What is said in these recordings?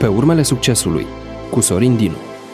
urmele succesului, cu Sorin Dinu.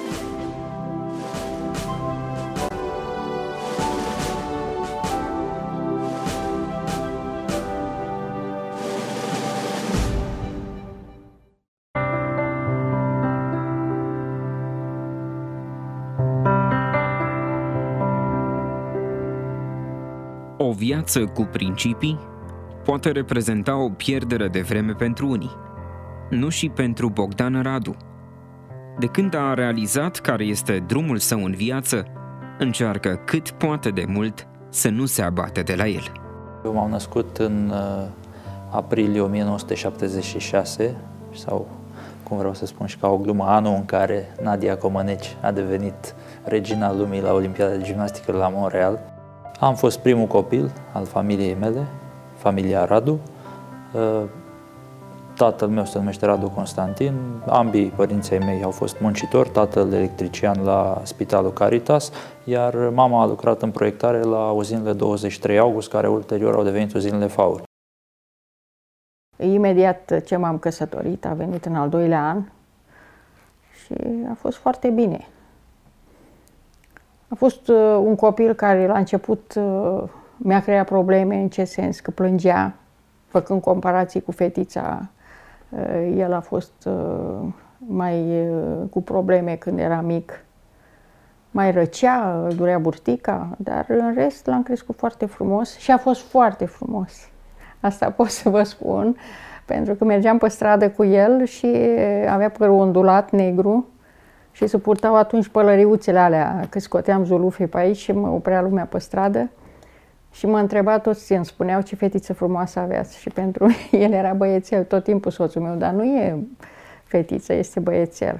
O viață cu principii poate reprezenta o pierdere de vreme pentru unii, nu și pentru Bogdan Radu. De când a realizat care este drumul său în viață, încearcă cât poate de mult să nu se abate de la el. Eu m-am născut în aprilie 1976, sau cum vreau să spun și ca o glumă, anul în care Nadia Comăneci a devenit regina lumii la Olimpiada de Gimnastică la Montreal. Am fost primul copil al familiei mele, familia Radu. Tatăl meu se numește Radu Constantin, ambii părinții mei au fost muncitori, tatăl electrician la Spitalul Caritas, iar mama a lucrat în proiectare la uzinele 23 August, care ulterior au devenit uzinele Faur. Imediat ce m-am căsătorit, a venit în al doilea an și a fost foarte bine. A fost un copil care la început mi-a creat probleme, în ce sens? Că plângea, făcând comparații cu fetița. El a fost mai cu probleme când era mic. Mai răcea, îl durea burtica, dar în rest l-am crescut foarte frumos și a fost foarte frumos. Asta pot să vă spun, pentru că mergeam pe stradă cu el și avea părul ondulat, negru, și se purtau atunci pălăriuțele alea, că scoteam zulufii pe aici și mă oprea lumea pe stradă și mă întreba toți, îmi spuneau ce fetiță frumoasă aveați și pentru el era băiețel, tot timpul soțul meu, dar nu e fetiță, este băiețel.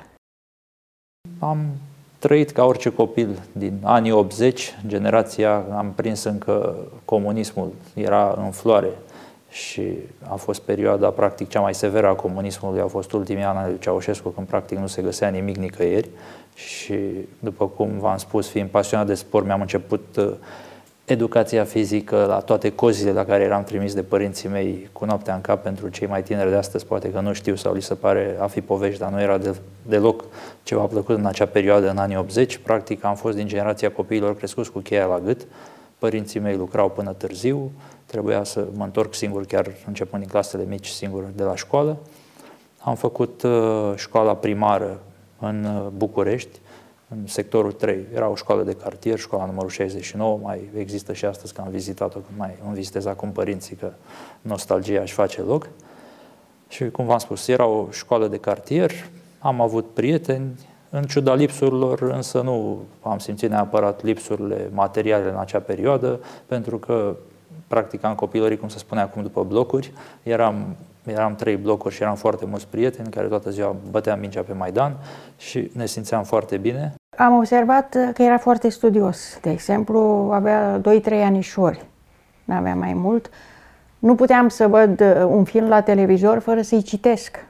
Am trăit ca orice copil din anii 80, generația, am prins încă comunismul, era în floare și a fost perioada practic cea mai severă a comunismului, au fost ultimii ani ale lui Ceaușescu, când practic nu se găsea nimic nicăieri și după cum v-am spus, fiind pasionat de sport, mi-am început educația fizică la toate cozile la care eram trimis de părinții mei cu noaptea în cap. Pentru cei mai tineri de astăzi poate că nu știu sau li se pare a fi povești, dar nu era deloc ceva plăcut în acea perioadă, în anii 80. Practic am fost din generația copiilor crescuți cu cheia la gât. Părinții mei lucrau până târziu, trebuia să mă întorc singur, chiar începând din clasele mici, singur de la școală. Am făcut școala primară în București, în sectorul 3. Era o școală de cartier, școala numărul 69, mai există și astăzi, că am vizitat-o, că mai îmi vizitez acum părinții, că nostalgia își face loc. Și cum v-am spus, era o școală de cartier, am avut prieteni, în ciuda lipsurilor, însă nu am simțit neapărat lipsurile materiale în acea perioadă, pentru că practic am copilărit, cum se spune acum, după blocuri. Eram 3 blocuri și eram foarte mulți prieteni care toată ziua băteam mingea pe Maidan și ne simțeam foarte bine. Am observat că era foarte studios. De exemplu, avea 2-3 anișori, n-avea mai mult. Nu puteam să văd un film la televizor fără să-i citesc.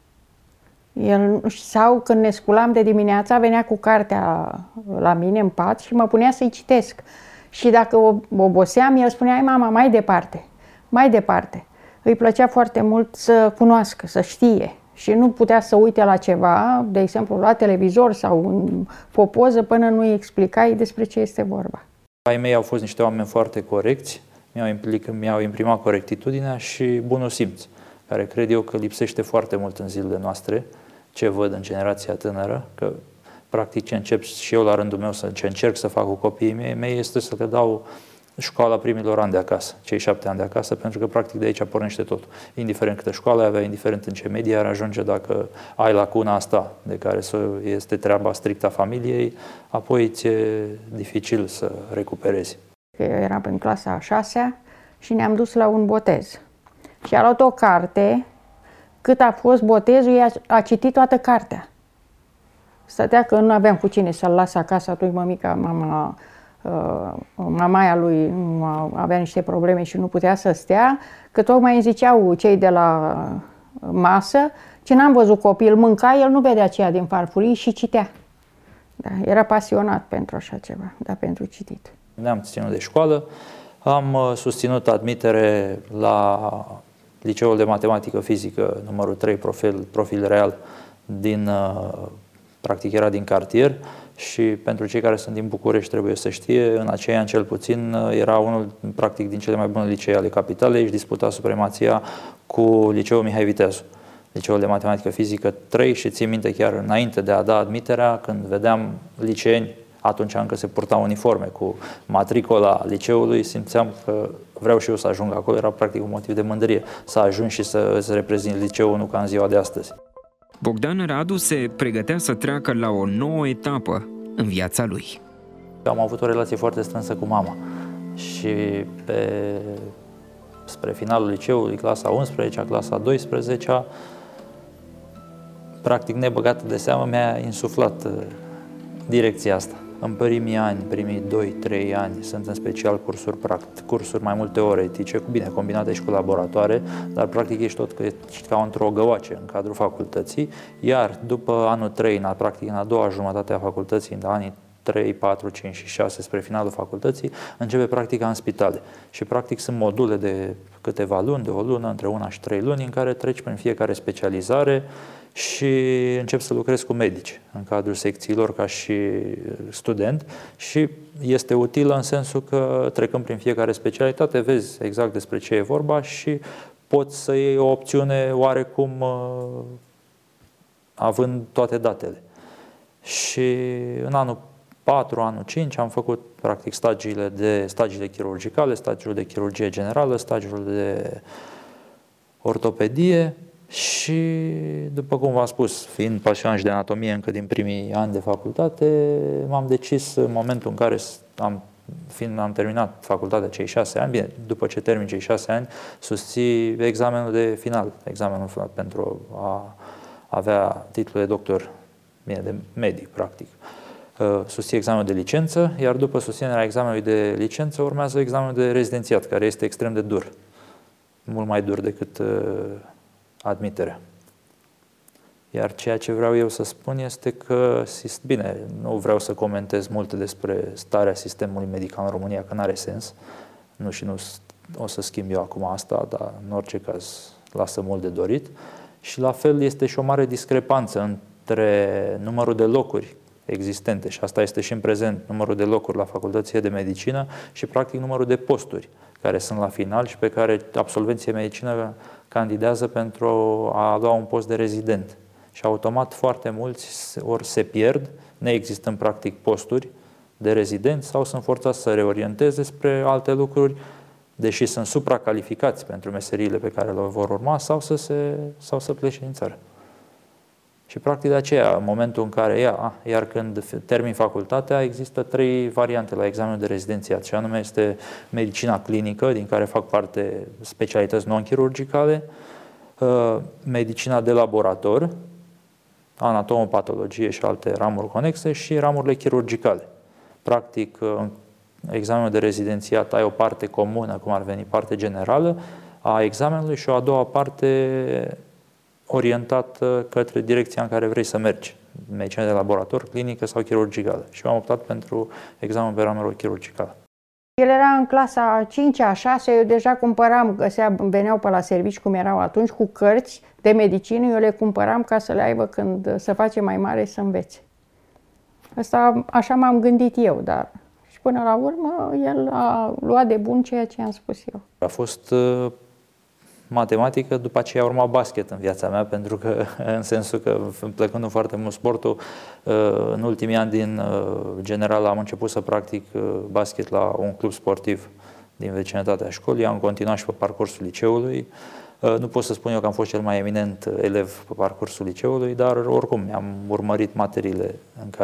Sau când ne sculam de dimineața, venea cu cartea la mine în pat și mă punea să-i citesc. Și dacă oboseam, el spunea: "Hai, mama, mai departe, mai departe." Îi plăcea foarte mult să cunoască, să știe și nu putea să uite la ceva, de exemplu la televizor sau o poză, până nu îi explicai despre ce este vorba. Ai mei au fost niște oameni foarte corecți, mi-au imprimat corectitudinea și bunul simț, care cred eu că lipsește foarte mult în zilele noastre, ce văd în generația tânără, că practic ce încep și eu la rândul meu, ce încerc să fac cu copiii mei este să le dau școala primilor ani de acasă, cei 7 ani de acasă, pentru că practic de aici pornește totul. Indiferent câtă școală avea, indiferent în ce medie ar ajunge, dacă ai lacuna asta de care este treaba strictă a familiei, apoi ți-e dificil să recuperezi. Eu eram în clasa a 6-a și ne-am dus la un botez. Și a luat o carte, cât a fost botezul, a citit toată cartea. Stătea că nu aveam cu cine să-l las acasă, atunci mămica, mamaia lui nu avea niște probleme și nu putea să stea, că tocmai îmi ziceau cei de la masă, ce n-am văzut copil mânca, el nu vedea aceea din farfurii și citea. Da, era pasionat pentru așa ceva, dar pentru citit. Ne-am ținut de școală, am susținut admitere la Liceul de Matematică Fizică numărul 3, profil real, practic era din cartier și pentru cei care sunt din București trebuie să știe, în acei ani cel puțin era unul practic din cele mai bune licee ale capitalei și disputa supremația cu liceul Mihai Viteazu, liceul de matematică fizică 3 și țin minte chiar înainte de a da admiterea, când vedeam liceeni, atunci încă se purtau uniforme cu matricola liceului, simțeam că vreau și eu să ajung acolo, era practic un motiv de mândrie să ajungi și să îți reprezinți liceul, nu ca în ziua de astăzi. Bogdan Radu se pregătea să treacă la o nouă etapă în viața lui. Am avut o relație foarte strânsă cu mama și spre finalul liceului, clasa 11-a, clasa 12-a, practic nebăgată de seamă, mi-a insuflat direcția asta. În primii 2-3 ani sunt în special cursuri mai mult teoretice, bine, combinate și cu laboratoare, dar practic ești tot ca într-o găoace în cadrul facultății, iar după anul 3, practic în a doua jumătate a facultății, în anii 3, 4, 5 și 6 spre finalul facultății, începe practica în spitale. Și practic sunt module de câteva luni, de o lună, între 1 și 3 luni, în care treci prin fiecare specializare și încep să lucrezi cu medici în cadrul secțiilor ca și student și este utilă în sensul că trecând prin fiecare specialitate vezi exact despre ce e vorba și poți să iei o opțiune oarecum având toate datele. Și în anul 4, anul 5 am făcut practic stagiile chirurgicale, stagiul de chirurgie generală, stagiul de ortopedie și, după cum v-am spus, fiind pasionat și de anatomie încă din primii ani de facultate, m-am decis în momentul în care am terminat facultatea cei 6 ani, bine, după ce termin cei 6 ani, susții examenul final pentru a avea titlul de doctor, bine, de medic, practic. Susții examenul de licență, iar după susținerea examenului de licență urmează examenul de rezidențiat, care este extrem de dur, mult mai dur decât admiterea. Iar ceea ce vreau eu să spun este că, bine, nu vreau să comentez multe despre starea sistemului medical în România, că n-are sens, nu o să schimb eu acum asta, dar în orice caz lasă mult de dorit. Și la fel este și o mare discrepanță între numărul de locuri existente, și asta este și în prezent, numărul de locuri la facultățile de medicină și practic numărul de posturi care sunt la final și pe care absolvenții de medicină candidează pentru a lua un post de rezident. Și automat foarte mulți ori se pierd, neexistând practic posturi de rezident, sau sunt forțați să reorienteze spre alte lucruri, deși sunt supracalificați pentru meseriile pe care le vor urma, sau să plece din țară. Și practic de aceea, în momentul în care iar când termin facultatea, există 3 variante la examenul de rezidențiat, și anume este medicina clinică, din care fac parte specialități non-chirurgicale, medicina de laborator, anatomopatologie și alte ramuri conexe, și ramurile chirurgicale. Practic, în examenul de rezidențiat ai o parte comună, cum ar veni parte generală a examenului, și o a doua parte orientată către direcția în care vrei să mergi, medicină de laborator, clinică sau chirurgicală. Și am optat pentru examenul pe ramură chirurgicală. El era în clasa 5-a, 6, eu deja cumpăram, veneau pe la servici cum erau atunci, cu cărți de medicină, eu le cumpăram ca să le aibă când se face mai mare să învețe. Asta, așa m-am gândit eu, dar și până la urmă el a luat de bun ceea ce am spus eu. A fost matematică, după aceea a urmat basket în viața mea, pentru că, în sensul că, plecând foarte mult sportul, în ultimii ani din general am început să practic basket la un club sportiv din vecinătatea școlii, am continuat și pe parcursul liceului. Nu pot să spun eu că am fost cel mai eminent elev pe parcursul liceului, dar oricum mi-am urmărit materiile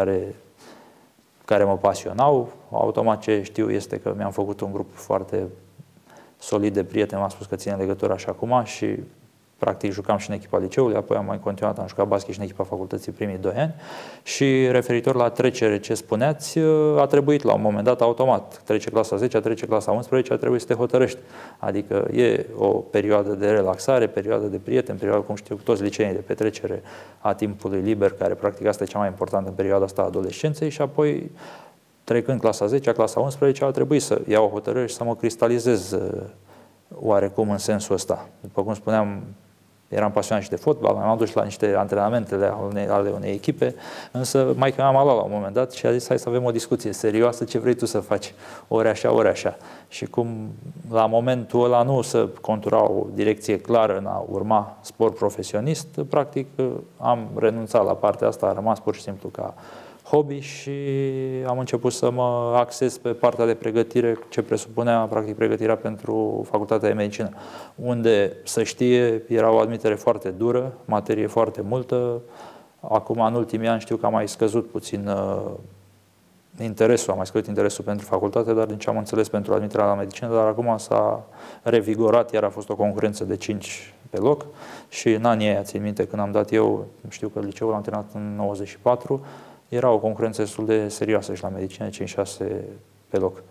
care mă pasionau. Automat ce știu este că mi-am făcut un grup foarte solid de prieteni, m-am spus că ține legătura și acum, și practic jucam și în echipa liceului, apoi am mai continuat, am jucat basket și în echipa facultății primii 2 ani. Și referitor la trecere, ce spuneați, a trebuit la un moment dat automat. Trece clasa 10, trece clasa 11, a trebuit să te hotărăști. Adică e o perioadă de relaxare, perioadă de prieteni, perioadă, cum știu, toți liceenii, de petrecere a timpului liber, care practic asta e cea mai importantă în perioada asta a adolescenței, și apoi, trecând clasa 10, clasa 11, a trebuit să iau o hotărâre și să mă cristalizez oarecum în sensul ăsta. După cum spuneam, eram pasionat și de fotbal, m-am dus la niște antrenamente ale unei echipe, însă maică mea m-a luat la un moment dat și a zis hai să avem o discuție serioasă, ce vrei tu să faci, ori așa, ori așa. Și cum la momentul ăla nu se contura o direcție clară în a urma sport profesionist, practic am renunțat la partea asta, a rămas pur și simplu ca hobby și am început să mă axez pe partea de pregătire ce presupunea practic pregătirea pentru facultatea de medicină, unde, să știe, era o admitere foarte dură, materie foarte multă. Acum, în ultimii ani, știu că a mai scăzut puțin interesul, a mai scăzut interesul pentru facultate, dar din ce am înțeles pentru admiterea la medicină, dar acum s-a revigorat, iar a fost o concurență de 5 pe loc și în anii aia, țin minte, când am dat eu, știu că liceul am terminat în 94, era o concurență destul de serioasă și la medicină, 5-6 pe loc.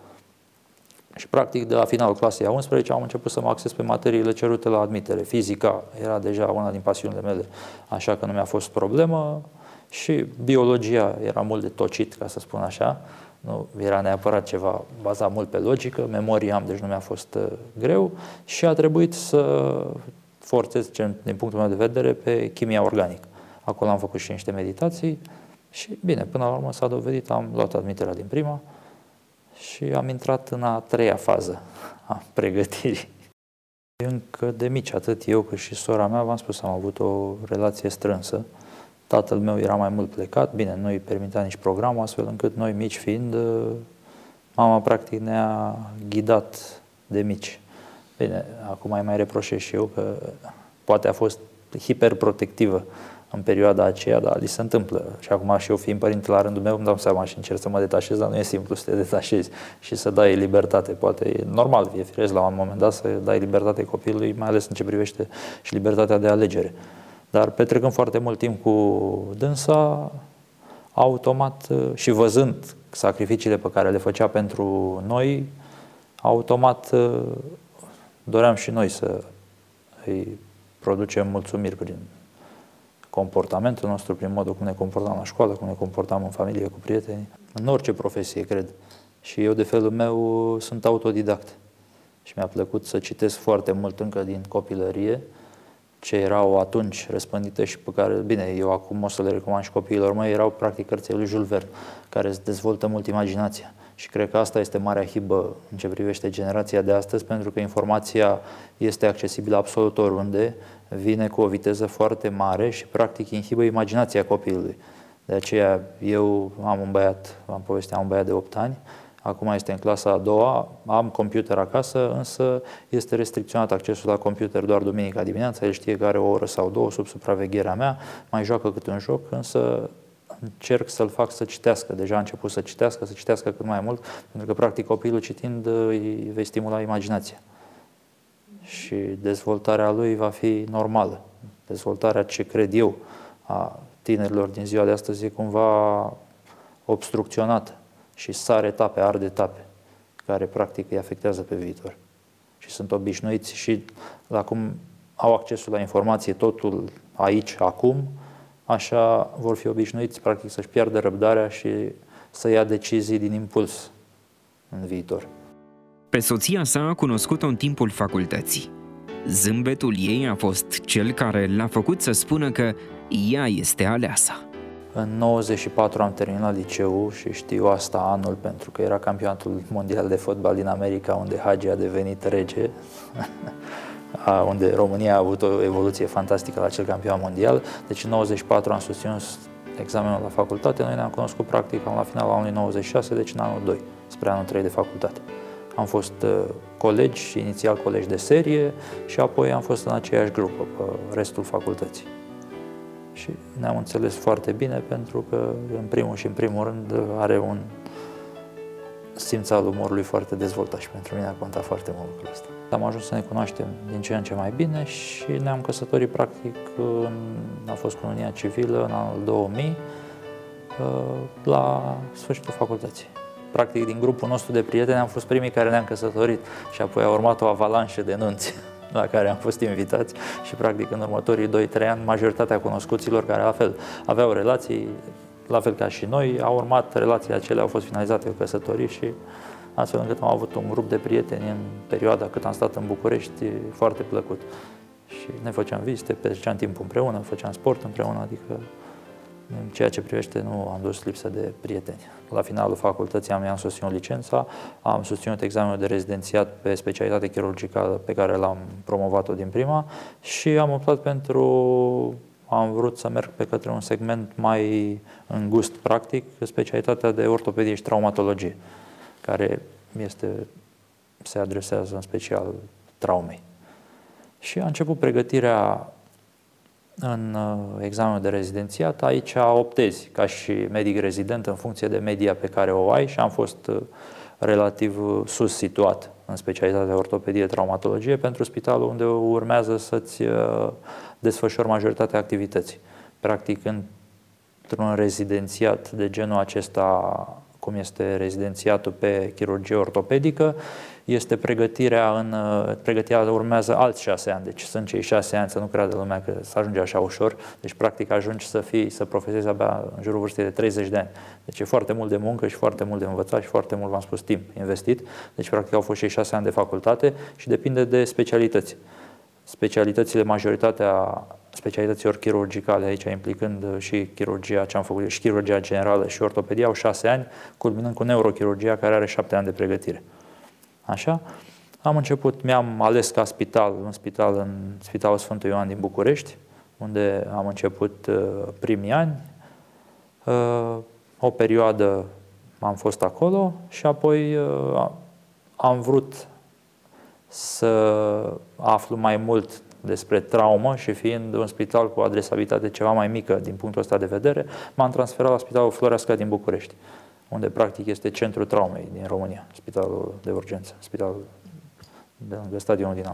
Și practic de la finalul clasei a 11 am început să mă axez pe materiile cerute la admitere. Fizica era deja una din pasiunile mele, așa că nu mi-a fost problemă și biologia era mult de tocit, ca să spun așa. Nu era neapărat ceva bazat mult pe logică, memorie am, deci nu mi-a fost greu și a trebuit să forțez, din punctul meu de vedere, pe chimia organică. Acolo am făcut și niște meditații și bine, până la urmă s-a dovedit, am luat admiterea din prima și am intrat în a treia fază a pregătirii. Încă de mici, atât eu cât și sora mea, v-am spus, am avut o relație strânsă. Tatăl meu era mai mult plecat, bine, nu îi permitea nici programul, astfel încât noi mici fiind, mama practic ne-a ghidat de mici. Bine, acum mai reproșez și eu că poate a fost hiperprotectivă în perioada aceea, dar li se întâmplă. Și acum și eu fiind părinte la rândul meu îmi dau seama și încerc să mă detașez, dar nu e simplu să te detașezi și să dai libertate. Poate e normal, e firesc la un moment dat să dai libertate copilului, mai ales în ce privește și libertatea de alegere. Dar petrecând foarte mult timp cu dânsa, automat și văzând sacrificiile pe care le făcea pentru noi, automat doream și noi să îi producem mulțumiri prin comportamentul nostru, prin modul cum ne comportam la școală, cum ne comportam în familie, cu prieteni, în orice profesie, cred. Și eu, de felul meu, sunt autodidact. Și mi-a plăcut să citesc foarte mult încă din copilărie, ce erau atunci răspândite și pe care, bine, eu acum o să le recomand și copiilor mei, erau practic cărțile lui Jules Verne, care îți dezvoltă mult imaginația. Și cred că asta este marea hibă în ce privește generația de astăzi, pentru că informația este accesibilă absolut oriunde, vine cu o viteză foarte mare și practic inhibă imaginația copilului. De aceea eu am un băiat, am povestit, am un băiat de 8 ani, acum este în clasa a doua, am computer acasă, însă este restricționat accesul la computer doar duminica dimineața, el știe că are o oră sau două sub supravegherea mea, mai joacă câte un joc, însă încerc să-l fac să citească. Deja a început să citească cât mai mult, pentru că practic copilul citind îi vei stimula imaginația. Și dezvoltarea lui va fi normală. Dezvoltarea, ce cred eu, a tinerilor din ziua de astăzi e cumva obstrucționată și sar etape, arde etape, care practic îi afectează pe viitor. Și sunt obișnuiți și la cum au accesul la informație totul aici, acum, așa vor fi obișnuiți practic să-și piardă răbdarea și să ia decizii din impuls în viitor. Pe soția sa a cunoscut-o în timpul facultății. Zâmbetul ei a fost cel care l-a făcut să spună că ea este aleasa. În 94 am terminat liceul și știu asta anul pentru că era campionatul mondial de fotbal din America, unde Hagi a devenit rege, unde România a avut o evoluție fantastică la acel campionat mondial. Deci în 94 am susținut examenul la facultate, noi ne-am cunoscut practic la finalul anului 96, deci în anul 2, spre anul 3 de facultate. Am fost colegi, inițial colegi de serie și apoi am fost în aceeași grupă pe restul facultății. Și ne-am înțeles foarte bine pentru că, în primul rând, are un simț al umorului foarte dezvoltat și pentru mine a contat foarte mult lucrul ăsta. Am ajuns să ne cunoaștem din ce în ce mai bine și ne-am căsătorit practic, a fost cununia civilă în anul 2000, la sfârșitul facultății. Practic, din grupul nostru de prieteni am fost primii care ne-am căsătorit și apoi a urmat o avalanșă de nunți la care am fost invitați și practic în următorii 2-3 ani majoritatea cunoscuților care la fel aveau relații, la fel ca și noi, au urmat relațiile acelea, au fost finalizate cu căsătorii și astfel încât am avut un grup de prieteni în perioada cât am stat în București foarte plăcut. Și ne făceam vizite, petreceam timp împreună, făceam sport împreună, adică în ceea ce privește nu am dus lipsă de prieteni. La finalul facultății am susținut licența, am susținut examenul de rezidențiat pe specialitate chirurgicală pe care l-am promovat-o din prima și am optat am vrut să merg pe către un segment mai îngust, practic, specialitatea de ortopedie și traumatologie, care se adresează în special traumei. Și a început pregătirea în examenul de rezidențiat. Aici optezi ca și medic rezident în funcție de media pe care o ai și am fost relativ sus situat în specialitatea de ortopedie traumatologie pentru spitalul unde urmează să-ți desfășori majoritatea activității. Practic, într-un rezidențiat de genul acesta, cum este rezidențiatul pe chirurgie ortopedică, este pregătirea urmează alți 6 ani, deci sunt cei 6 ani, să nu creadă lumea că să ajunge așa ușor, deci practic ajungi să profesezi abia în jurul vârstei de 30 de ani. Deci e foarte mult de muncă și foarte mult de învățat și foarte mult, v-am spus, timp investit, deci practic au fost cei 6 ani de facultate și depinde de specialități. Specialitățile, majoritatea specialităților chirurgicale, aici implicând și chirurgia ce am făcut, și chirurgia generală și ortopedia, au 6 ani, culminând cu neurochirurgia care are 7 ani de pregătire. Așa, am început, mi-am ales ca în Spitalul Sfântul Ioan din București, unde am început primii ani. O perioadă am fost acolo și apoi am vrut să aflu mai mult despre traumă și fiind un spital cu adresabilitate ceva mai mică din punctul ăsta de vedere, m-am transferat la Spitalul Floreasca din București, unde practic este centrul traumei din România, spitalul de urgență, spitalul de lângă stadionul Dinamo.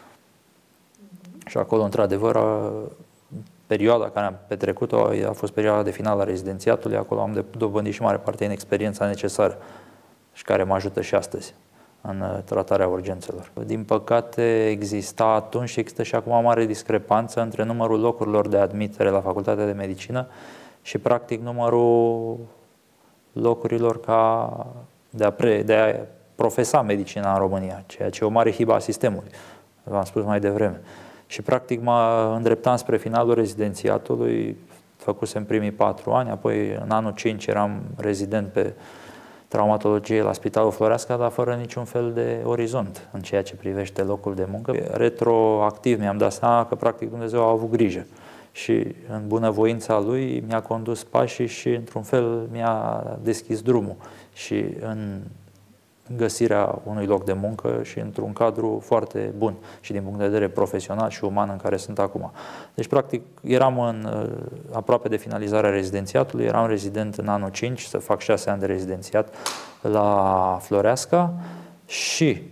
Și acolo, într-adevăr, perioada care am petrecut-o a fost perioada de final a rezidențiatului, acolo am dobândit și mare parte din experiența necesară și care mă ajută și astăzi în tratarea urgențelor. Din păcate exista atunci și există și acum o mare discrepanță între numărul locurilor de admitere la Facultatea de Medicină și practic numărul locurilor de a profesa medicina în România, ceea ce e o mare hibă a sistemului, v-am spus mai devreme. Și practic mă îndreptam spre finalul rezidențiatului, făcusem primii 4 ani, apoi în anul 5 eram rezident pe traumatologie la Spitalul Floreasca, dar fără niciun fel de orizont în ceea ce privește locul de muncă. Retroactiv mi-am dat seama că practic Dumnezeu a avut grijă și în bunăvoința Lui mi-a condus pașii și într-un fel mi-a deschis drumul și în găsirea unui loc de muncă și într-un cadru foarte bun și din punct de vedere profesional și uman în care sunt acum. Deci, practic, eram aproape de finalizarea rezidențiatului, eram rezident în anul 5, să fac 6 ani de rezidențiat la Floreasca și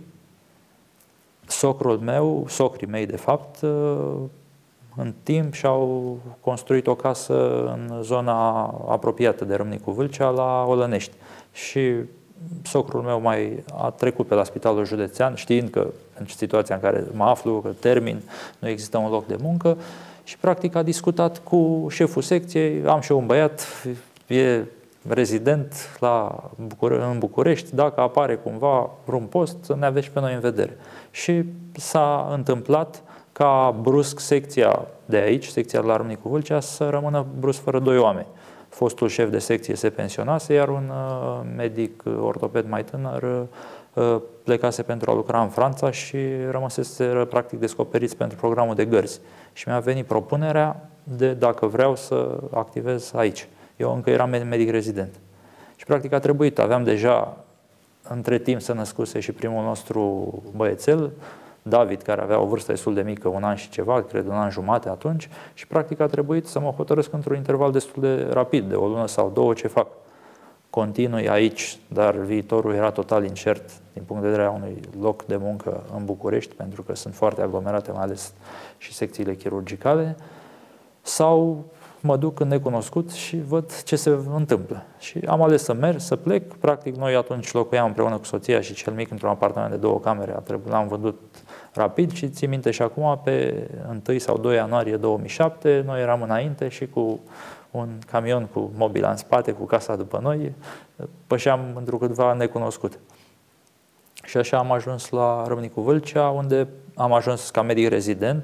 socrii mei, de fapt, în timp și-au construit o casă în zona apropiată de Râmnicu Vâlcea, la Olănești. Și socrul meu mai a trecut pe la Spitalul Județean, știind că în situația în care mă aflu, că termin, nu există un loc de muncă și practic a discutat cu șeful secției, am și eu un băiat, e rezident în București, dacă apare cumva vreun post, să ne aveți pe noi în vedere. Și s-a întâmplat ca brusc secția de aici, secția de la Râmnicu Vâlcea, să rămână brusc fără 2 oameni. Fostul șef de secție se pensionase, iar un medic ortoped mai tânăr plecase pentru a lucra în Franța și rămăseseră practic descoperiți pentru programul de gărzi. Și mi-a venit propunerea de dacă vreau să activez aici. Eu încă eram medic rezident. Și practic a trebuit, aveam deja între timp să născuse și primul nostru băiețel, David, care avea o vârstă destul de mică, 1 an și ceva, cred 1 an jumate atunci, și practic a trebuit să mă hotărăsc într-un interval destul de rapid, de o lună sau 2, ce fac. Continui aici, dar viitorul era total incert din punct de vedere a unui loc de muncă în București, pentru că sunt foarte aglomerate, mai ales și secțiile chirurgicale, sau mă duc în necunoscut și văd ce se întâmplă. Și am ales să merg, să plec. Practic, noi atunci locuiam împreună cu soția și cel mic într-un apartament de 2 camere. L-am vândut rapid și țin minte și acum, pe 1 sau 2 ianuarie 2007, noi eram înainte și cu un camion cu mobila în spate, cu casa după noi, pășeam întrucâtva necunoscut. Și așa am ajuns la Râmnicu Vâlcea, unde am ajuns ca medic rezident.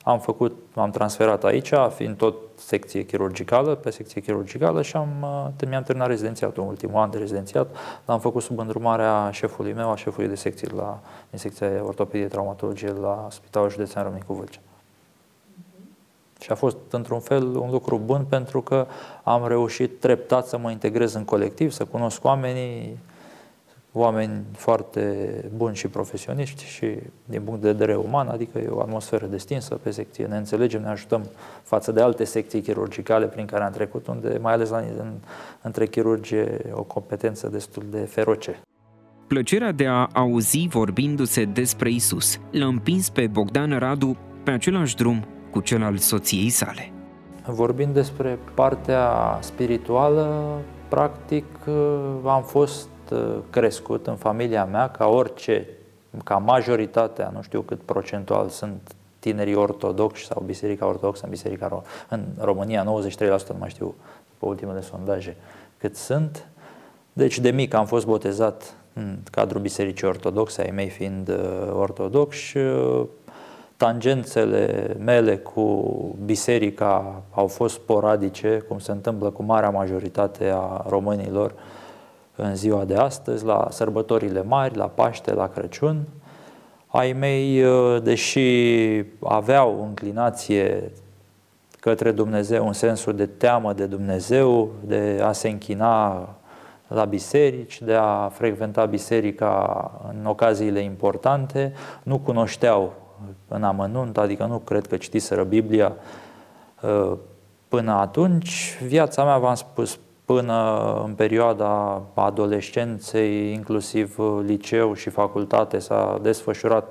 M-am transferat aici, fiind tot secție chirurgicală, pe secție chirurgicală și mi-am terminat rezidențiatul, ultimul an de rezidențiat. L-am făcut sub îndrumarea șefului meu, a șefului de secție din secția ortopedie traumatologie la Spitalul Județean Râmnicu Vâlcea. Și a fost, într-un fel, un lucru bun pentru că am reușit treptat să mă integrez în colectiv, să cunosc oameni foarte buni și profesioniști și din punct de vedere uman, adică e o atmosferă destinsă pe secție, ne înțelegem, ne ajutăm față de alte secții chirurgicale prin care am trecut, unde mai ales între chirurgi o competență destul de feroce. Plăcerea de a auzi vorbindu-se despre Isus l-a împins pe Bogdan Radu pe același drum cu cel al soției sale. Vorbind despre partea spirituală, practic am fost crescut în familia mea ca majoritatea, nu știu cât procentual sunt tinerii ortodoxi sau Biserica Ortodoxă în România, 93%, nu mai știu, după ultimele sondaje, cât sunt. Deci de mic am fost botezat în cadrul Bisericii Ortodoxe, ai mei fiind ortodoxi. Tangențele mele cu biserica au fost sporadice, cum se întâmplă cu marea majoritate a românilor în ziua de astăzi, la sărbătorile mari, la Paște, la Crăciun. Ai mei, deși aveau înclinație către Dumnezeu în sensul de teamă de Dumnezeu, de a se închina la biserici, de a frecventa biserica în ocaziile importante, nu cunoșteau în amănunt, adică nu cred că citiseră Biblia până atunci. Viața mea, v-am spus, până în perioada adolescenței, inclusiv liceu și facultate, s-a desfășurat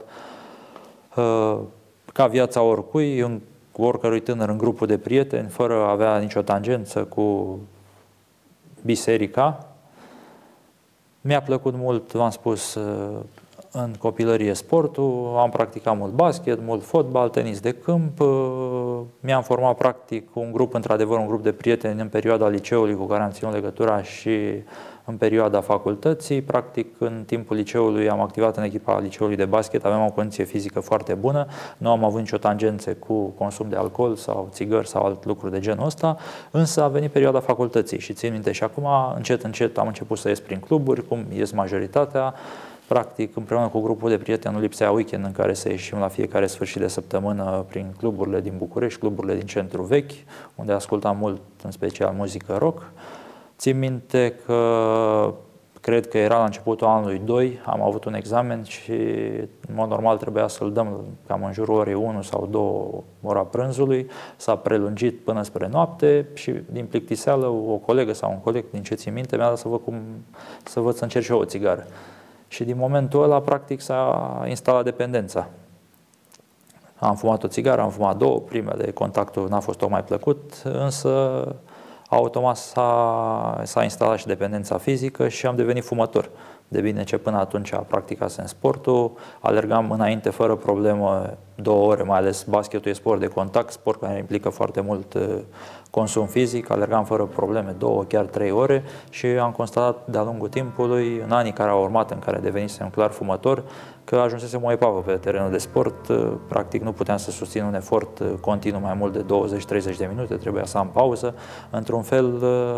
ca viața oricărui tânăr în grupul de prieteni, fără a avea nicio tangență cu biserica. Mi-a plăcut mult, v-am spus, în copilărie sportul, am practicat mult basket, mult fotbal, tenis de câmp, mi-am format practic un grup de prieteni în perioada liceului cu care am ținut legătura și în perioada facultății. Practic, în timpul liceului am activat în echipa liceului de basket, aveam o condiție fizică foarte bună, nu am avut nicio tangență cu consum de alcool sau țigări sau alt lucru de genul ăsta, însă a venit perioada facultății și țin minte și acum, încet am început să ies prin cluburi, cum ies majoritatea. Practic, împreună cu grupul de prieteni, nu lipsea weekend în care să ieșim la fiecare sfârșit de săptămână prin cluburile din București, cluburile din centru vechi, unde ascultam mult, în special, muzică rock. Țin minte că cred că era la începutul anului 2, am avut un examen și, în mod normal, trebuia să-l dăm cam în jurul orei 1 sau 2, ora prânzului. S-a prelungit până spre noapte și, din plictiseală, o colegă sau un coleg, din ce țin minte, mi-a dat să văd să încerc și eu o țigară. Și din momentul ăla, practic, s-a instalat dependența. Am fumat o țigară, am fumat 2, primele, contactul n-a fost tocmai plăcut, însă automat s-a instalat și dependența fizică și am devenit fumător. De bine ce până atunci practicasem sportul, alergam înainte fără problemă 2 ore, mai ales basketul e sport de contact, sport care implică foarte mult consum fizic, alergam fără probleme 2, chiar 3 ore și am constatat de-a lungul timpului, în anii care au urmat, în care devenisem clar fumător, că ajunsesem o epavă pe terenul de sport, practic nu puteam să susțin un efort continuu mai mult de 20-30 de minute, trebuia să am pauză. Într-un fel,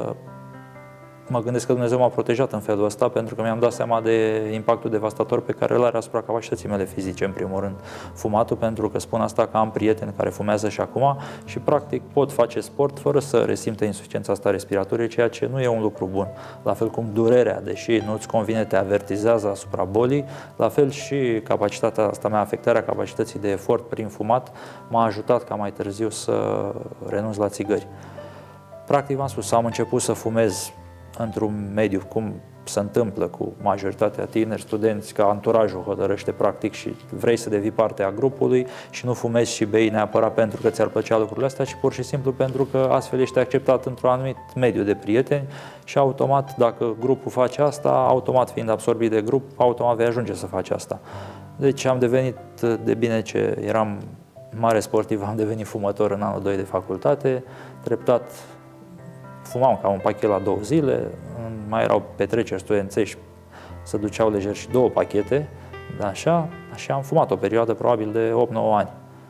mă gândesc că Dumnezeu m-a protejat în felul ăsta, pentru că mi-am dat seama de impactul devastator pe care îl are asupra capacității mele fizice, în primul rând, fumatul, pentru că spun asta că am prieteni care fumează și acum și practic pot face sport fără să resimtă insuficiența asta respiratorie, ceea ce nu e un lucru bun. La fel cum durerea, deși nu-ți convine, te avertizează asupra bolii, la fel și capacitatea asta mea, afectarea capacității de efort prin fumat, m-a ajutat ca mai târziu să renunț la țigări. Practic, v-am spus, am început să fumez într-un mediu, cum se întâmplă cu majoritatea tineri, studenți, că anturajul hotărăște practic și vrei să devii parte a grupului și nu fumezi și bei neapărat pentru că ți-ar plăcea lucrurile astea, ci pur și simplu pentru că astfel ești acceptat într-un anumit mediu de prieteni și automat, dacă grupul face asta, automat fiind absorbit de grup, automat vei ajunge să faci asta. Deci am devenit, de bine ce eram mare sportiv, am devenit fumător în anul 2 de facultate, treptat fumam cam un pachet la 2 zile, mai erau petreceri studențești, se duceau lejer și 2 pachete, așa, și am fumat o perioadă probabil de 8-9 ani.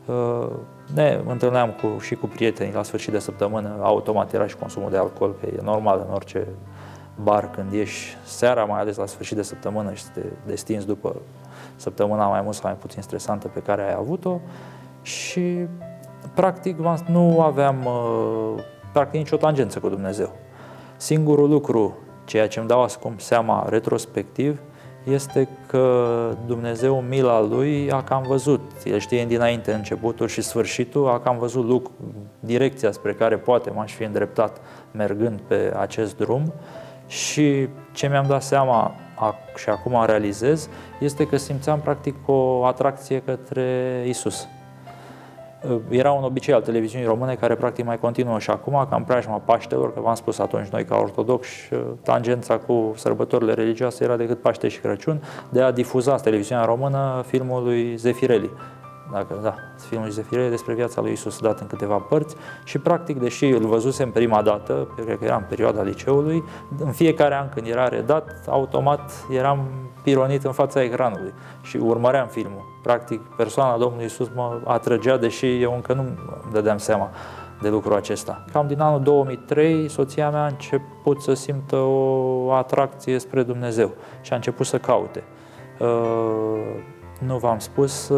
Ne întâlneam și cu prietenii la sfârșit de săptămână, automat era și consumul de alcool, că e normal în orice bar când ieși seara, mai ales la sfârșit de săptămână și te destinzi după săptămâna mai mult sau mai puțin stresantă pe care ai avut-o și practic nu aveam practic nicio tangență cu Dumnezeu. Singurul lucru, ceea ce îmi dau acum seama retrospectiv, este că Dumnezeu, mila Lui, a cam văzut, El știe dinainte începutul și sfârșitul, a cam văzut direcția spre care poate m-aș fi îndreptat mergând pe acest drum și ce mi-am dat seama și acum realizez este că simțeam practic o atracție către Isus. Era un obicei al televiziunii române care practic mai continuă și acum, ca în preajma Paștelor, că v-am spus atunci noi ca ortodoxi, tangența cu sărbătorile religioase era decât Paște și Crăciun, de a difuza televiziunea română filmul lui Zefirelli. Filmul lui Zefirelli despre viața lui Isus dat în câteva părți și practic, deși îl văzusem prima dată, cred că era în perioada liceului, în fiecare an când era redat, automat eram pironit în fața ecranului și urmăream filmul. Practic, persoana Domnului Isus mă atrăgea, deși eu încă nu îmi dădeam seama de lucrul acesta. Cam din anul 2003, soția mea a început să simtă o atracție spre Dumnezeu și a început să caute. Nu v-am spus,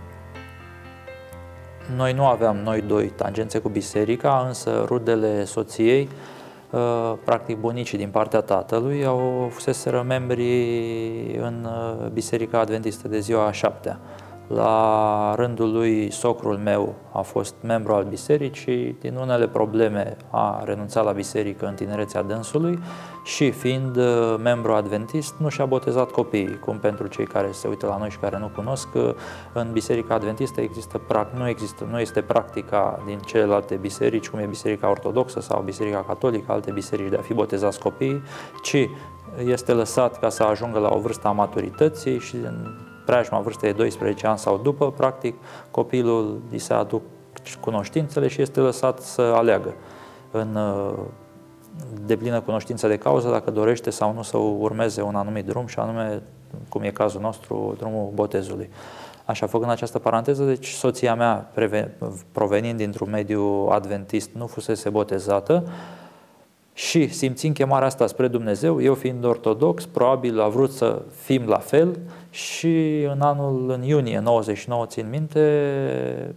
noi nu aveam, noi doi, tangențe cu biserica, însă rudele soției, practic bunicii din partea tatălui, fuseseră membri în Biserica Adventistă de ziua a 7-a. La rândul lui, socrul meu a fost membru al bisericii, din unele probleme a renunțat la biserică în tinerețea dânsului și fiind membru adventist nu și-a botezat copiii, cum pentru cei care se uită la noi și care nu cunosc, în Biserica Adventistă nu este practica din celelalte biserici, cum e Biserica Ortodoxă sau Biserica Catolică, alte biserici de a fi botezați copiii, ci este lăsat ca să ajungă la o vârstă a maturității și în preajma vârstei de 12 ani sau după, practic, copilul îi se aduc cunoștințele și este lăsat să aleagă în deplină cunoștință de cauză dacă dorește sau nu să urmeze un anumit drum și anume, cum e cazul nostru, drumul botezului. Așa, făcând această paranteză, deci soția mea, provenind dintr-un mediu adventist, nu fusese botezată și simțind chemarea asta spre Dumnezeu, eu fiind ortodox, probabil a vrut să fim la fel și în iunie 99, țin minte,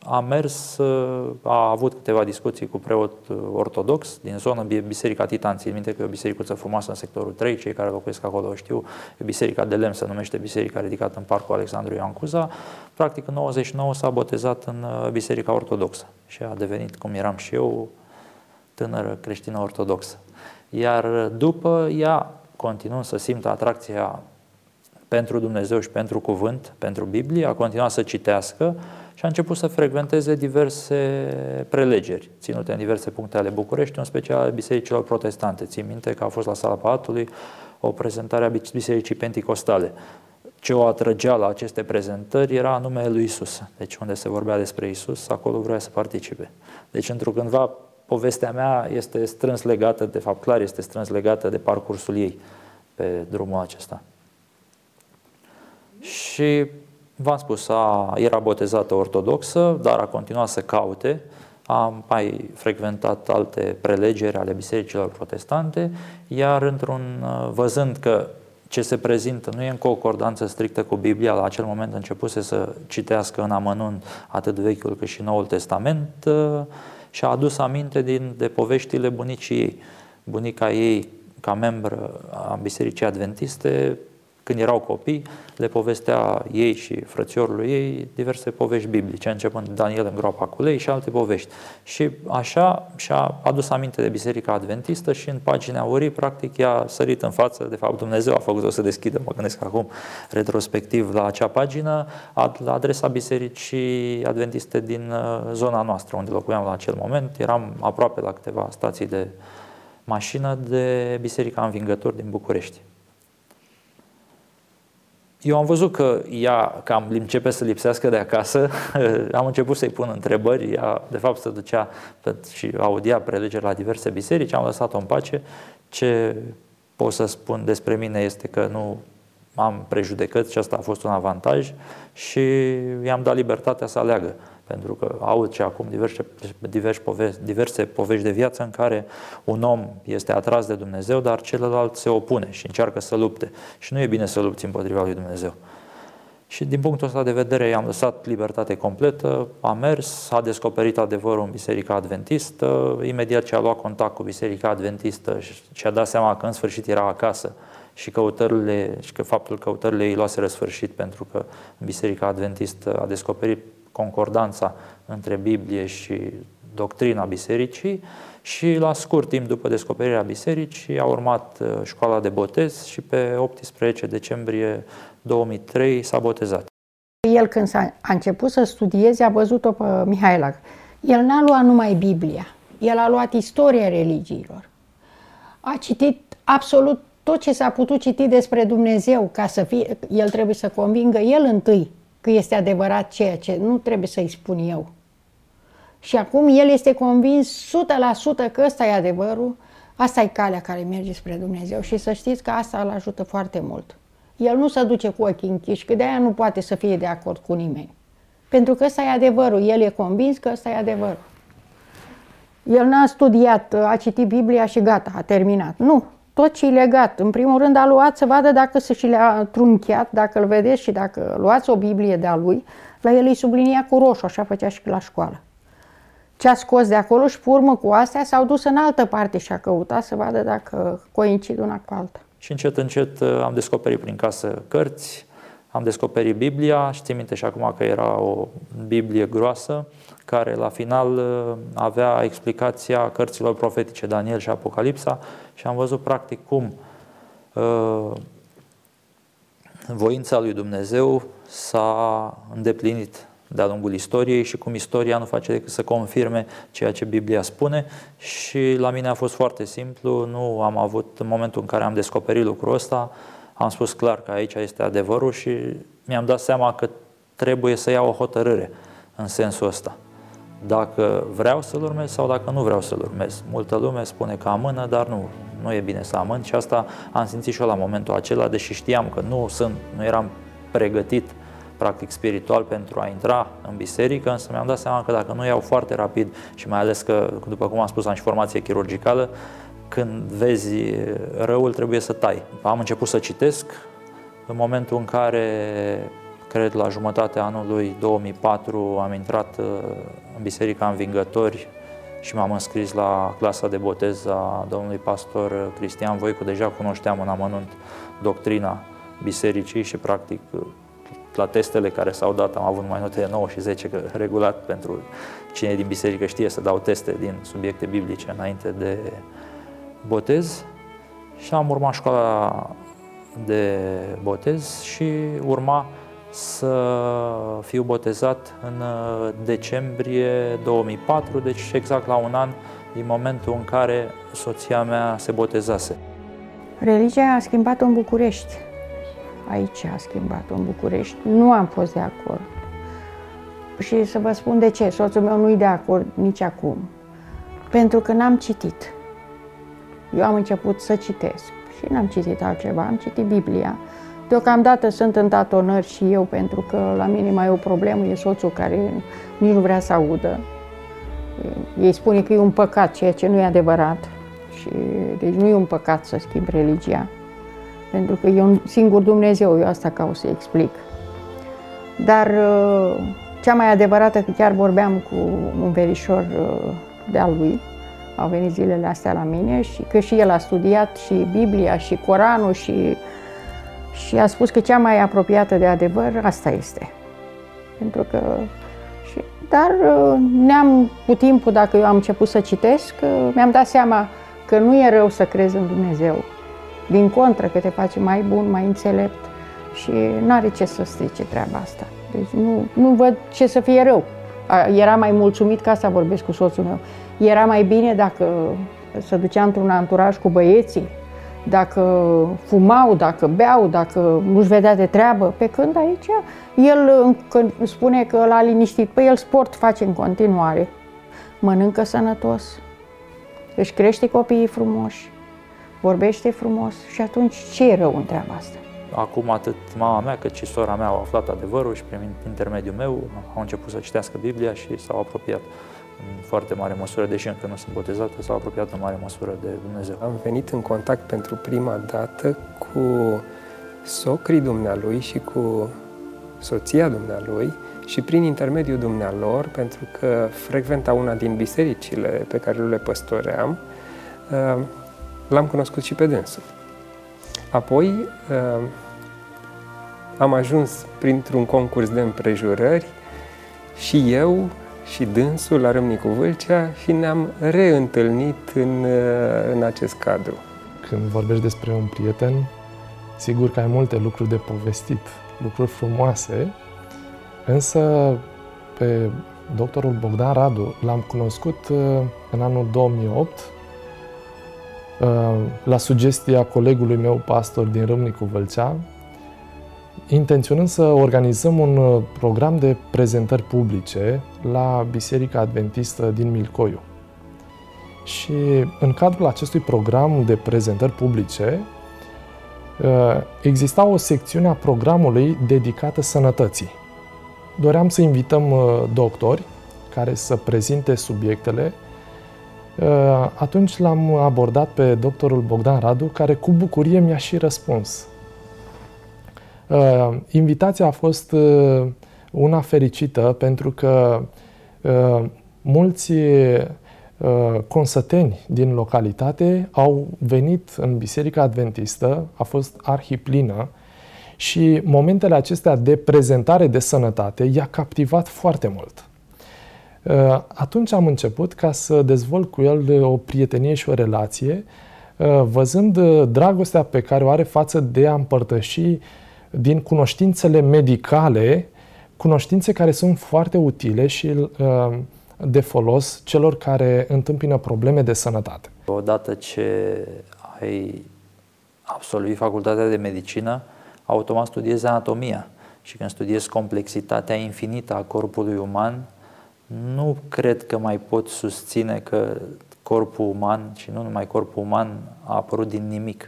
a avut câteva discuții cu preot ortodox din zonă, Biserica Titan, țin minte că e o bisericuță frumoasă în sectorul 3, cei care locuiesc acolo o știu, e Biserica de Lemn, se numește Biserica ridicată în Parcul Alexandru Ioan Cuza. Practic în 99 s-a botezat în Biserica Ortodoxă și a devenit, cum eram și eu, tânără creștină ortodoxă. Iar după ea, continuând să simtă atracția pentru Dumnezeu și pentru cuvânt, pentru Biblie, a continuat să citească și a început să frecventeze diverse prelegeri, ținute în diverse puncte ale București, în special ale bisericilor protestante. Țin minte că a fost la Sala Palatului o prezentare a bisericii penticostale. Ce o atrăgea la aceste prezentări era numele lui Isus. Deci unde se vorbea despre Isus, acolo vrea să participe. Deci întrucândva povestea mea este strâns legată, de fapt clar este strâns legată de parcursul ei pe drumul acesta. Și v-am spus, era botezată ortodoxă, dar a continuat să caute, a mai frecventat alte prelegeri ale bisericilor protestante, iar văzând că ce se prezintă nu e în concordanță strictă cu Biblia, la acel moment începuse să citească în amănunt atât Vechiul cât și Noul Testament și a adus aminte de poveștile bunicii ei. Bunica ei, ca membră a Bisericii Adventiste, când erau copii, le povestea ei și frățiorului ei diverse povești biblice, începând Daniel în groapa cu lei și alte povești. Și așa și-a adus aminte de Biserica Adventistă și în pagina aurii, practic, i-a sărit în față, de fapt Dumnezeu a făcut-o să deschidă, mă gândesc acum, retrospectiv la acea pagină, la adresa Bisericii Adventiste din zona noastră, unde locuiam la acel moment. Eram aproape la câteva stații de mașină de Biserica Învingători din București. Eu am văzut că ea cam începe să lipsească de acasă, am început să-i pun întrebări, ea de fapt se ducea și audia prelegeri la diverse biserici, am lăsat-o în pace. Ce pot să spun despre mine este că am prejudecăți și asta a fost un avantaj și i-am dat libertatea să aleagă. Pentru că aud și acum diverse povești de viață în care un om este atras de Dumnezeu, dar celălalt se opune și încearcă să lupte. Și nu e bine să lupți împotriva lui Dumnezeu. Și din punctul ăsta de vedere i-am lăsat libertate completă, a mers, a descoperit adevărul în Biserica Adventistă, imediat ce a luat contact cu Biserica Adventistă și a dat seama că în sfârșit era acasă și că faptul căutările ei luaseră sfârșit, pentru că în Biserica Adventistă a descoperit concordanța între Biblie și doctrina bisericii și la scurt timp după descoperirea bisericii a urmat școala de botez și pe 18 decembrie 2003 s-a botezat. El când a început să studieze a văzut-o pe Mihaela. El n-a luat numai Biblia, el a luat istoria religiilor. A citit absolut tot ce s-a putut citi despre Dumnezeu, ca să fie, el trebuie să convingă el întâi că este adevărat ceea ce nu trebuie să-i spun eu. Și acum el este convins 100% că ăsta e adevărul, asta e calea care merge spre Dumnezeu și să știți că asta îl ajută foarte mult. El nu se duce cu ochii închiși, că de-aia nu poate să fie de acord cu nimeni. Pentru că ăsta e adevărul, el e convins că ăsta e adevărul. El n-a studiat, a citit Biblia și gata, a terminat. Nu, tot ce e legat. În primul rând a luat să vadă dacă și le-a trunchiat, dacă îl vedeți și dacă luați o Biblie de-a lui, la el îi sublinia cu roșu, așa făcea și la școală. Ce a scos de acolo și pe urmă cu astea s-au dus în altă parte și a căutat să vadă dacă coincid una cu alta. Și încet, încet am descoperit prin casă cărți, am descoperit Biblia și țin minte și acum că era o Biblie groasă care la final avea explicația cărților profetice, Daniel și Apocalipsa, și am văzut practic cum voința lui Dumnezeu s-a îndeplinit de-a lungul istoriei și cum istoria nu face decât să confirme ceea ce Biblia spune. Și la mine a fost foarte simplu, nu am avut, în momentul în care am descoperit lucrul ăsta, am spus clar că aici este adevărul și mi-am dat seama că trebuie să iau o hotărâre în sensul ăsta. Dacă vreau să-l urmez sau dacă nu vreau să-l urmez. Multă lume spune că amână, dar nu e bine să amân și asta am simțit și eu la momentul acela, deși știam că nu eram pregătit practic spiritual pentru a intra în biserică, însă mi-am dat seama că dacă nu iau foarte rapid și mai ales că, după cum am spus, am și formație chirurgicală, când vezi răul trebuie să tai. Am început să citesc în momentul în care, cred la jumătatea anului 2004, am intrat în Biserica Învingători și m-am înscris la clasa de botez a domnului pastor Cristian Voicu. Deja cunoșteam în amănunt doctrina bisericii și practic la testele care s-au dat am avut numai note de 9 și 10, că regulat pentru cine din biserică știe să dau teste din subiecte biblice înainte de botez. Și am urmat școala de botez și urma să fiu botezat în decembrie 2004, deci exact la un an din momentul în care soția mea se botezase. Religia a schimbat-o în București. Aici a schimbat-o în București. Nu am fost de acord. Și să vă spun de ce. Soțul meu nu-i de acord nici acum. Pentru că n-am citit. Eu am început să citesc și n-am citit altceva. Am citit Biblia. Deocamdată sunt în tatonări și eu, pentru că la mine mai e o problemă. E soțul care nici nu vrea să audă. Ei spune că e un păcat, ceea ce nu e adevărat. Și, deci nu e un păcat să schimbi religia. Pentru că e un singur Dumnezeu, eu asta caut să explic. Dar cea mai adevărată, că chiar vorbeam cu un verișor de-al lui, au venit zilele astea la mine, și că și el a studiat și Biblia și Coranul și a spus că cea mai apropiată de adevăr, asta este. Pentru că... Dar cu timpul, dacă eu am început să citesc, mi-am dat seama că nu e rău să crezi în Dumnezeu. Din contră, că te face mai bun, mai înțelept și n-are ce să strice treaba asta. Deci nu văd ce să fie rău. Era mai mulțumit, ca asta vorbesc cu soțul meu. Era mai bine dacă se ducea într-un anturaj cu băieții, dacă fumau, dacă beau, dacă nu-și vedea de treabă. Pe când aici, el când spune că l-a liniștit, păi el sport face în continuare, mănâncă sănătos, își crește copiii frumoși, vorbește frumos și atunci ce e rău în treaba asta? acum atât mama mea cât și sora mea au aflat adevărul și prin intermediul meu au început să citească Biblia și s-au apropiat în foarte mare măsură, deși încă nu sunt botezate, s-au apropiat în mare măsură de Dumnezeu. Am venit în contact pentru prima dată cu socrii dumnealui și cu soția dumnealui și prin intermediul dumnealor, pentru că frecventa una din bisericile pe care le păstoream, l-am cunoscut și pe dânsul. Apoi am ajuns printr-un concurs de împrejurări și eu și dânsul la Râmnicu Vâlcea și ne-am reîntâlnit în acest cadru. Când vorbești despre un prieten, sigur că ai multe lucruri de povestit, lucruri frumoase, însă pe doctorul Bogdan Radu l-am cunoscut în anul 2008, la sugestia colegului meu pastor din Râmnicu Vâlcea, intenționând să organizăm un program de prezentări publice la Biserica Adventistă din Milcoiu. Și în cadrul acestui program de prezentări publice exista o secțiune a programului dedicată sănătății. Doream să invităm doctori care să prezinte subiectele. Atunci l-am abordat pe doctorul Bogdan Radu, care cu bucurie mi-a și răspuns. Invitația a fost una fericită pentru că mulți consăteni din localitate au venit în Biserica Adventistă, a fost arhiplină și momentele acestea de prezentare de sănătate i-a captivat foarte mult. Atunci am început ca să dezvolt cu el o prietenie și o relație, văzând dragostea pe care o are față de a împărtăși din cunoștințele medicale, cunoștințe care sunt foarte utile și de folos celor care întâmpină probleme de sănătate. Odată ce ai absolvit facultatea de medicină, automat studiezi anatomia și când studiezi complexitatea infinită a corpului uman, nu cred că mai pot susține că corpul uman, și nu numai corpul uman, a apărut din nimic.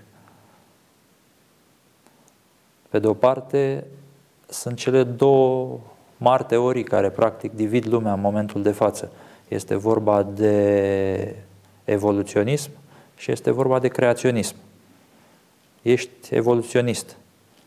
Pe de o parte, sunt cele două mari teorii care practic divid lumea în momentul de față. Este vorba de evoluționism și este vorba de creaționism. Ești evoluționist.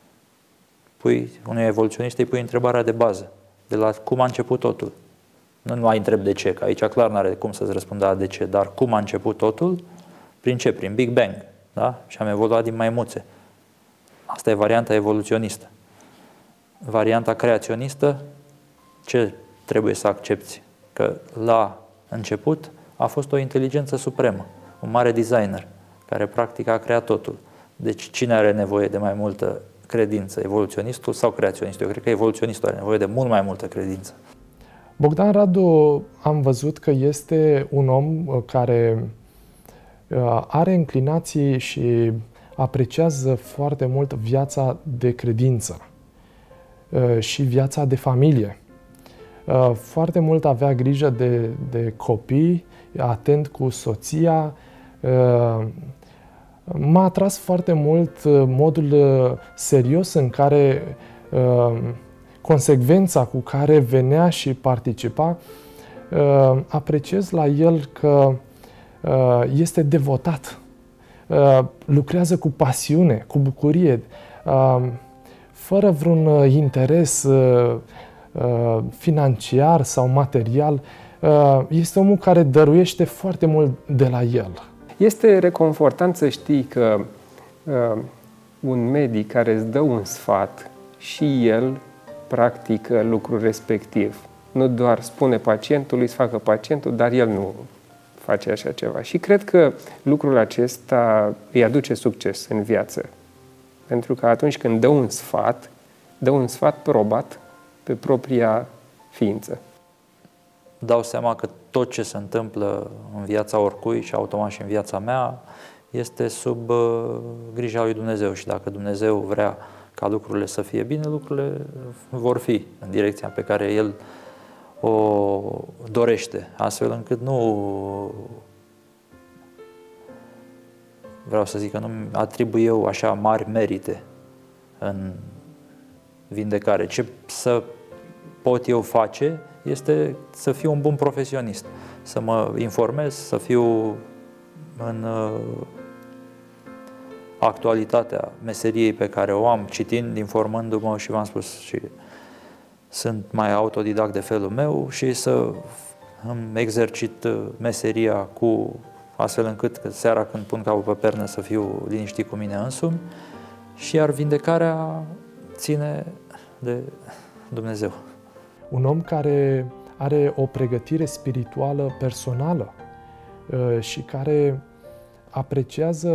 Unui evoluționist îi pui întrebarea de bază, de la cum a început totul. Nu mai întreb de ce, că aici clar n-are cum să-ți răspundă de ce, dar cum a început totul? Prin ce? Prin Big Bang. Da? Și am evoluat din maimuțe. Asta e varianta evoluționistă. Varianta creaționistă, ce trebuie să accepti? Că la început a fost o inteligență supremă, un mare designer, care practic a creat totul. Deci cine are nevoie de mai multă credință, evoluționistul sau creaționistul? Eu cred că evoluționistul are nevoie de mult mai multă credință. Bogdan Radu am văzut că este un om care are înclinații și apreciază foarte mult viața de credință și viața de familie. Foarte mult avea grijă de copii, atent cu soția. M-a atras foarte mult modul serios în care consecvența cu care venea și participa. Apreciez la el că este devotat, lucrează cu pasiune, cu bucurie, fără vreun interes financiar sau material. Este omul care dăruiește foarte mult de la el. Este reconfortant să știi că un medic care îți dă un sfat și el practică lucrul respectiv. Nu doar spune pacientului să facă pacientul, dar el nu face așa ceva. Și cred că lucrul acesta îi aduce succes în viață. Pentru că atunci când dă un sfat probat pe propria ființă. Dau seama că tot ce se întâmplă în viața oricui și automat și în viața mea este sub grija lui Dumnezeu și dacă Dumnezeu vrea ca lucrurile să fie bine, lucrurile vor fi în direcția pe care El o dorește, astfel încât nu vreau să zic că nu atribui eu așa mari merite în vindecare. Ce să pot eu face este să fiu un bun profesionist, să mă informez, să fiu în actualitatea meseriei pe care o am, citind, informându-mă și v-am spus și sunt mai autodidact de felul meu și să îmi exercit meseria astfel încât seara când pun capul pe pernă să fiu liniștit cu mine însumi, și iar vindecarea ține de Dumnezeu. Un om care are o pregătire spirituală personală și care apreciază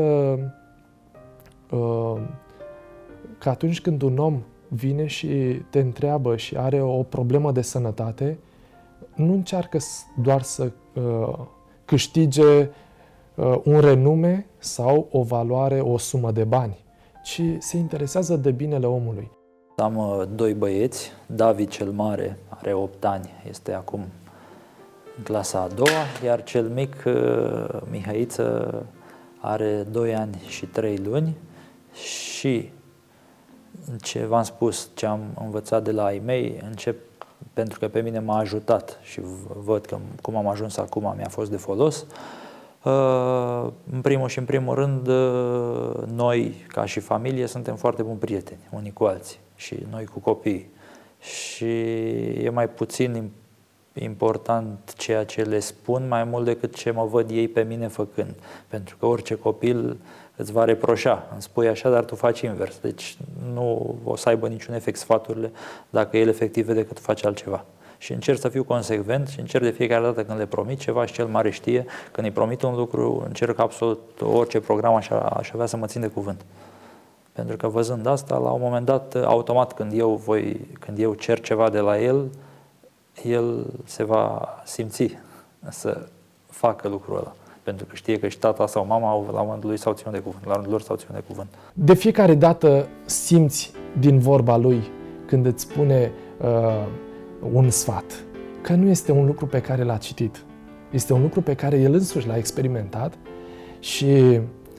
că atunci când un om vine și te întreabă și are o problemă de sănătate, nu încearcă doar să câștige un renume sau o valoare, o sumă de bani, ci se interesează de binele omului. Am 2 băieți, David cel mare are 8 ani, este acum în clasa a 2-a, iar cel mic, Mihăiță, are 2 ani și 3 luni și ce v-am spus, ce am învățat de la ai mei, pentru că pe mine m-a ajutat și văd că cum am ajuns acum mi-a fost de folos. În primul și în primul rând, noi, ca și familie, suntem foarte buni prieteni, unii cu alții și noi cu copiii. Și e mai puțin important ceea ce le spun, mai mult decât ce mă văd ei pe mine făcând. Pentru că orice copil îți va reproșa, îmi spui așa, dar tu faci invers. Deci nu o să aibă niciun efect sfaturile dacă el efectiv vede că tu faci altceva. Și încerc să fiu consecvent și încerc de fiecare dată când le promit ceva, și cel mare știe, când îi promit un lucru, încerc absolut orice program aș avea să mă țin de cuvânt. Pentru că văzând asta, la un moment dat, automat când eu cer ceva de la el se va simți să facă lucrul ăla. Pentru că știe că și tata sau mama la momentul lui s-au ținut de cuvânt, la rândul lor s-au ținut de cuvânt. De fiecare dată simți din vorba lui, când îți spune un sfat, că nu este un lucru pe care l-a citit. Este un lucru pe care el însuși l-a experimentat și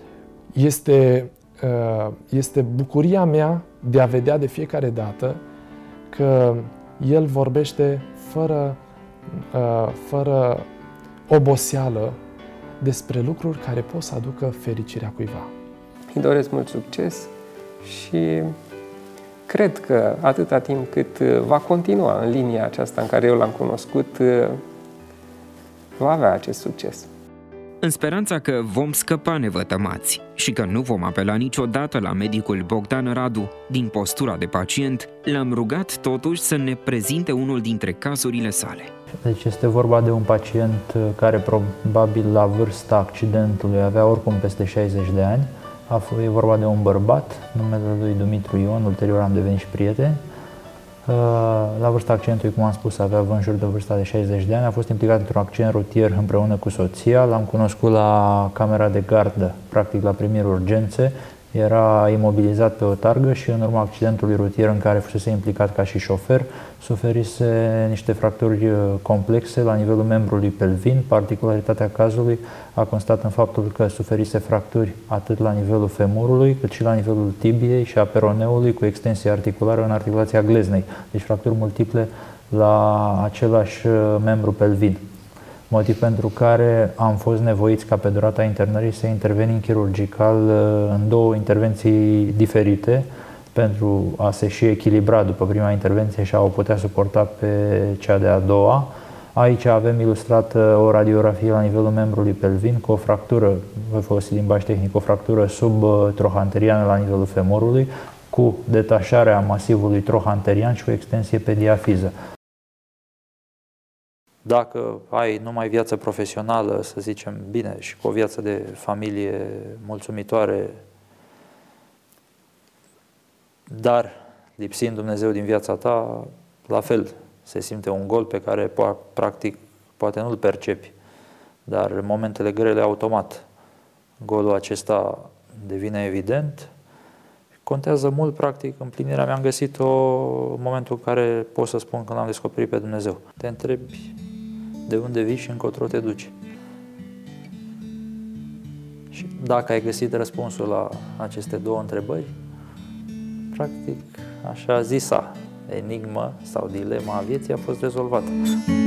este bucuria mea de a vedea de fiecare dată că el vorbește fără oboseală despre lucruri care pot să aducă fericirea cuiva. Îi doresc mult succes și cred că atâta timp cât va continua în linia aceasta în care eu l-am cunoscut, va avea acest succes. În speranța că vom scăpa nevătămați și că nu vom apela niciodată la medicul Bogdan Radu din postura de pacient, l-am rugat totuși să ne prezinte unul dintre cazurile sale. Deci este vorba de un pacient care probabil la vârsta accidentului avea oricum peste 60 de ani. E vorba de un bărbat, numele lui Dumitru Ion, ulterior am devenit și prieteni. La vârsta accidentului, cum am spus, avea în jur de vârsta de 60 de ani, a fost implicat într-un accident rutier împreună cu soția, l-am cunoscut la camera de gardă, practic la primiri urgențe, era imobilizat pe o targă și în urma accidentului rutier în care fusese implicat ca și șofer, suferise niște fracturi complexe la nivelul membrului pelvin. Particularitatea cazului a constat în faptul că suferise fracturi atât la nivelul femurului, cât și la nivelul tibiei și a peroneului, cu extensie articulară în articulația gleznei, deci fracturi multiple la același membru pelvin. Motiv pentru care am fost nevoiți ca pe durata internării să intervenim chirurgical în 2 intervenții diferite pentru a se și echilibra după prima intervenție și a o putea suporta pe cea de-a doua. Aici avem ilustrată o radiografie la nivelul membrului pelvin cu o fractură, voi folosi limbaj tehnic, o fractură subtrohanteriană la nivelul femurului cu detașarea masivului trohanterian și o extensie pe diafiză. Dacă ai numai viață profesională, să zicem, bine, și cu o viață de familie mulțumitoare, dar lipsind Dumnezeu din viața ta, la fel, se simte un gol pe care, practic, poate nu-l percepi, dar în momentele grele, automat, golul acesta devine evident. Contează mult, practic, împlinirea mea. Am găsit-o în momentul în care pot să spun că l-am descoperit pe Dumnezeu. Te întrebi de unde vii și încotro te duci. Și dacă ai găsit răspunsul la aceste 2 întrebări, practic, așa zisa enigmă sau dilema a vieții a fost rezolvată.